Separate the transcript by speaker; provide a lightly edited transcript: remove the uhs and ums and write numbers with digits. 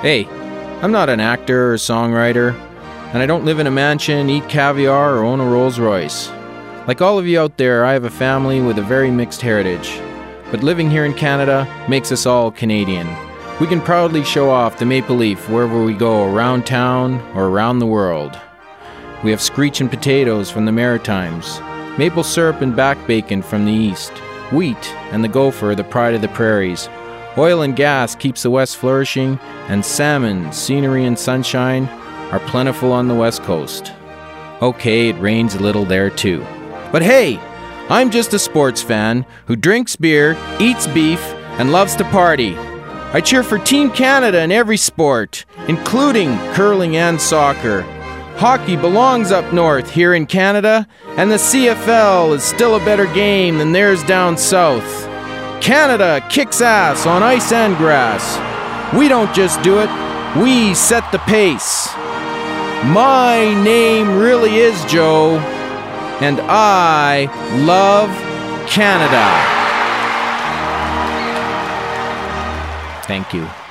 Speaker 1: Hey, I'm not an actor or songwriter, and I don't live in a mansion, eat caviar, or own a Rolls Royce. Like all of you out there, I have a family with a very mixed heritage. But living here in Canada makes us all Canadian. We can proudly show off the maple leaf wherever we go around town or around the world. We have screeching potatoes from the Maritimes, maple syrup and back bacon from the east, wheat and the gopher, the pride of the prairies. Oil and gas keeps the West flourishing, and salmon, scenery and sunshine are plentiful on the West Coast. Okay, it rains a little there too. But hey, I'm just a sports fan who drinks beer, eats beef, and loves to party. I cheer for Team Canada in every sport, including curling and soccer. Hockey belongs up north here in Canada, and the CFL is still a better game than theirs down south. Canada kicks ass on ice and grass. We don't just do it, we set the pace. My name really is Joe, and I love Canada. Thank you.